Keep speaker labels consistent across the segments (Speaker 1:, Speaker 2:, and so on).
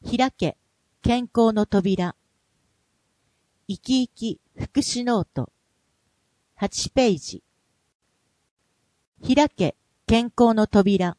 Speaker 1: 開け、健康の扉。生き生き福祉ノート。8ページ。開け、健康の扉。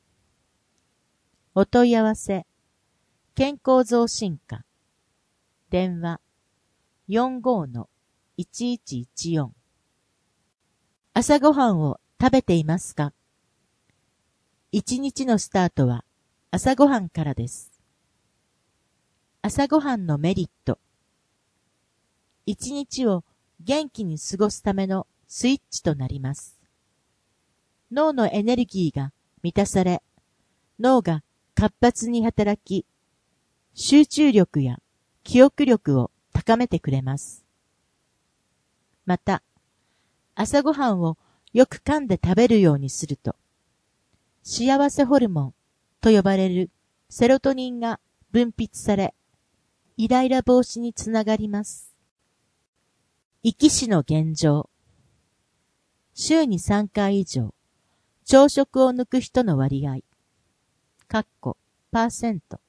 Speaker 1: お問い合わせ。健康増進課。電話。45-1114。朝ごはんを食べていますか？一日のスタートは朝ごはんからです。朝ごはんのメリット。一日を元気に過ごすためのスイッチとなります。脳のエネルギーが満たされ、脳が活発に働き、集中力や記憶力を高めてくれます。また、朝ごはんをよく噛んで食べるようにすると、幸せホルモンと呼ばれるセロトニンが分泌され、イライラ防止につながります。壱岐市の現状。週に3回以上、朝食を抜く人の割合。パーセント。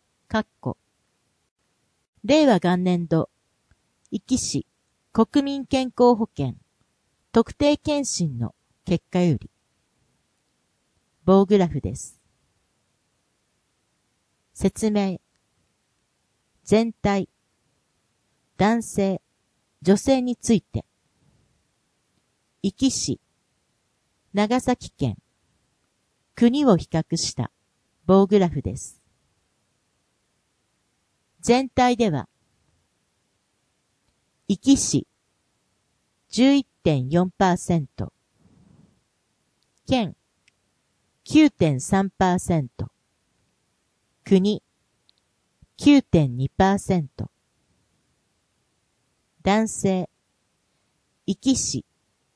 Speaker 1: 令和元年度、壱岐市国民健康保険特定健診の結果より。棒グラフです。説明。全体、男性、女性について。壱岐市、長崎県、国を比較した棒グラフです。全体では、壱岐市 11.4%、県 9.3%、国 9.2%、男性、壱岐市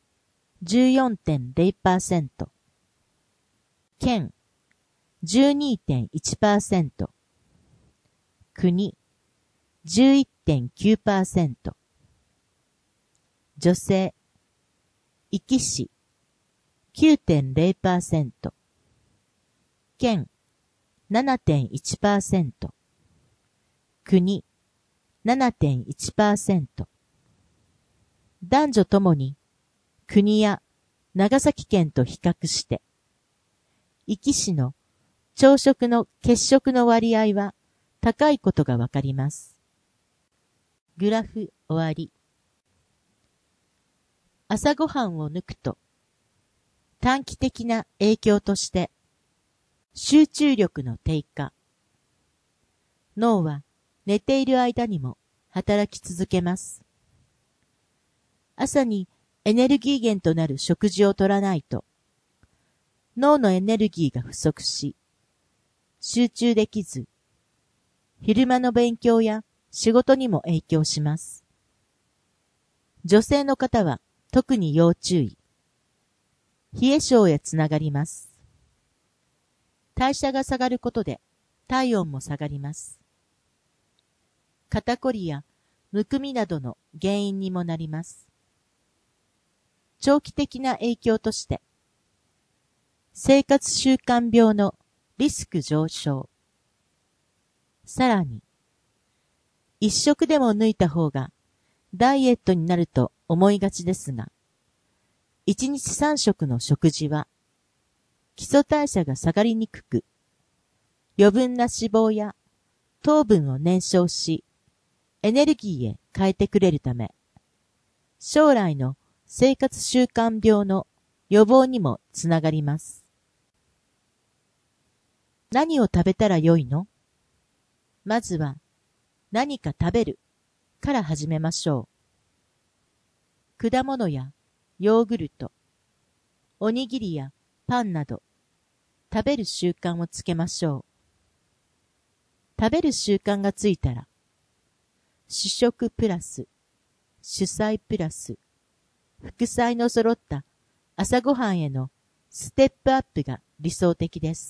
Speaker 1: 14.0%、県 12.1%、国 11.9%、女性、壱岐市 9.0%、県 7.1%、国 7.1%。男女ともに国や長崎県と比較して、壱岐市の朝食の欠食の割合は高いことがわかります。グラフ終わり。朝ごはんを抜くと、短期的な影響として、集中力の低下。脳は寝ている間にも働き続けます。朝にエネルギー源となる食事を取らないと、脳のエネルギーが不足し、集中できず、昼間の勉強や仕事にも影響します。女性の方は特に要注意。冷え性へつながります。代謝が下がることで体温も下がります。肩こりやむくみなどの原因にもなります。長期的な影響として、生活習慣病のリスク上昇。さらに、一食でも抜いた方がダイエットになると思いがちですが、1日3食の食事は基礎代謝が下がりにくく、余分な脂肪や糖分を燃焼し、エネルギーへ変えてくれるため、将来の生活習慣病の予防にもつながります。何を食べたらよいの？まずは何か食べるから始めましょう。果物やヨーグルト、おにぎりやパンなど食べる習慣をつけましょう。食べる習慣がついたら、主食プラス、主菜プラス、副菜の揃った朝ごはんへのステップアップが理想的です。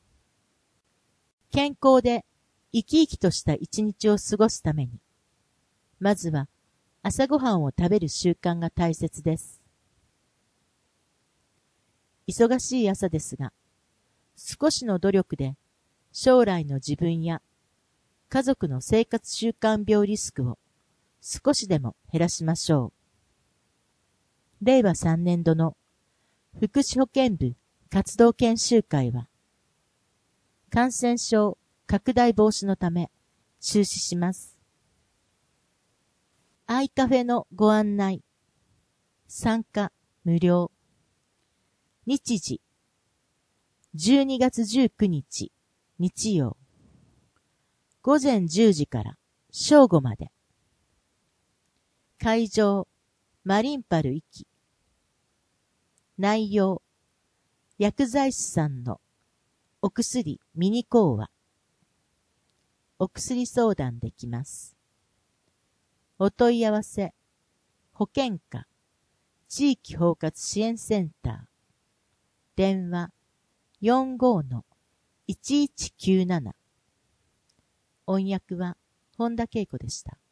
Speaker 1: 健康で生き生きとした一日を過ごすために、まずは朝ごはんを食べる習慣が大切です。忙しい朝ですが、少しの努力で将来の自分や家族の生活習慣病リスクを少しでも減らしましょう。令和3年度の福祉保健部活動研修会は、感染症拡大防止のため中止します。アイカフェのご案内。参加無料。日時。12月19日、日曜。午前10時から正午まで。会場、マリンパル行。内容、薬剤師さんのお薬ミニ講話。お薬相談できます。お問い合わせ、保健課、地域包括支援センター。電話、45-1197。音訳は本田恵子でした。